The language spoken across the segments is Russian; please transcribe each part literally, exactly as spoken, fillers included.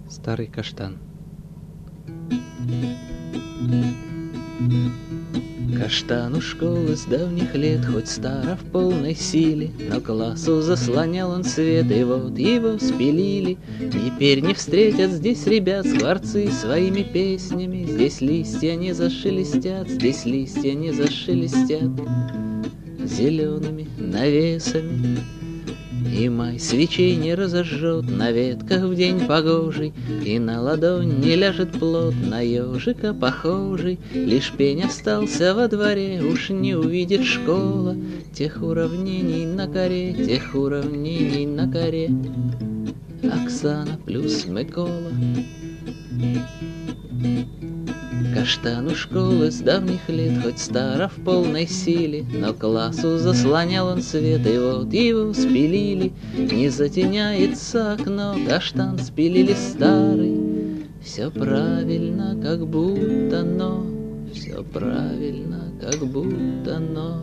Старый каштан. Каштан у школы с давних лет, хоть стара в полной силе, но классу заслонял он свет, и вот его спилили. Теперь не встретят здесь ребят скворцы своими песнями, здесь листья не зашелестят, здесь листья не зашелестят зелеными навесами. И май свечей не разожжет на ветках в день погожий, и на ладонь не ляжет плод на ежика похожий. Лишь пень остался во дворе, уж не увидит школа тех уравнений на коре, тех уравнений на коре. Оксана плюс Микола. Каштан у школы с давних лет, хоть стара в полной силе, но классу заслонял он свет, и вот его спилили. Не затеняется окно, каштан спилили старый. Все правильно, как будто но, все правильно, как будто но.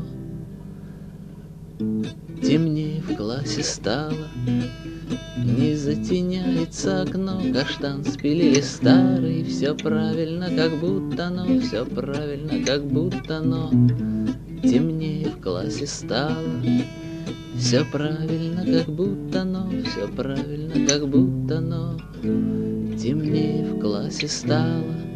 Темнее в классе стало, не затеняется окно, каштан спилили старый. Все правильно, как будто но, все правильно, как будто но. Темнее в классе стало, все правильно, как будто но, все правильно, как будто но. Темнее в классе стало.